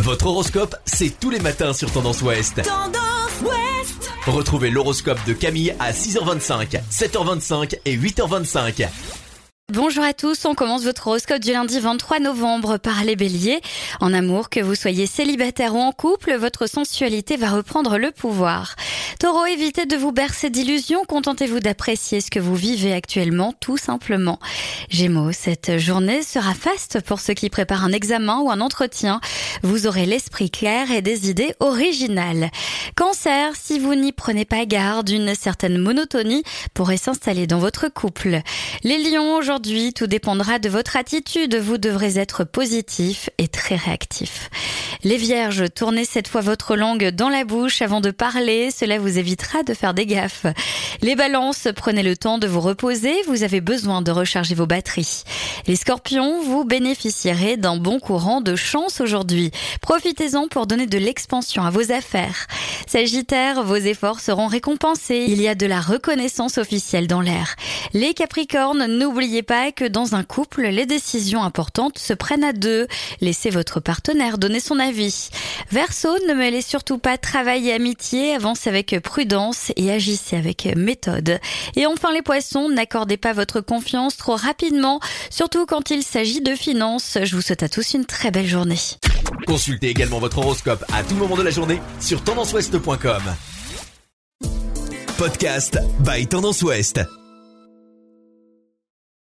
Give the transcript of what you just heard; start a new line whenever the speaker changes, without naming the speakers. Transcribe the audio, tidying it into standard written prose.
Votre horoscope, c'est tous les matins sur Tendance Ouest.
Tendance Ouest.
Retrouvez l'horoscope de Camille à 6h25, 7h25 et 8h25.
Bonjour à tous, on commence votre horoscope du lundi 23 novembre par les béliers. En amour, que vous soyez célibataire ou en couple, votre sensualité va reprendre le pouvoir. Taureau, évitez de vous bercer d'illusions, contentez-vous d'apprécier ce que vous vivez actuellement, tout simplement. Gémeaux, cette journée sera faste pour ceux qui préparent un examen ou un entretien. Vous aurez l'esprit clair et des idées originales. Cancer, si vous n'y prenez pas garde, une certaine monotonie pourrait s'installer dans votre couple. Les lions, aujourd'hui, tout dépendra de votre attitude. Vous devrez être positif et très réactif. Les vierges, tournez cette fois votre langue dans la bouche avant de parler. Cela vous évitera de faire des gaffes. Les balances, prenez le temps de vous reposer. Vous avez besoin de recharger vos batteries. Les scorpions, vous bénéficierez d'un bon courant de chance aujourd'hui. Profitez-en pour donner de l'expansion à vos affaires. Sagittaire, vos efforts seront récompensés. Il y a de la reconnaissance officielle dans l'air. Les capricornes, n'oubliez pas que dans un couple, les décisions importantes se prennent à deux. Laissez votre partenaire donner son avis. Verseau, ne mêlez surtout pas travail et amitié, avancez avec prudence et agissez avec méthode. Et enfin les poissons, n'accordez pas votre confiance trop rapidement, surtout quand il s'agit de finances. Je vous souhaite à tous une très belle journée.
Consultez également votre horoscope à tout moment de la journée sur tendanceouest.com. Podcast by Tendance Ouest.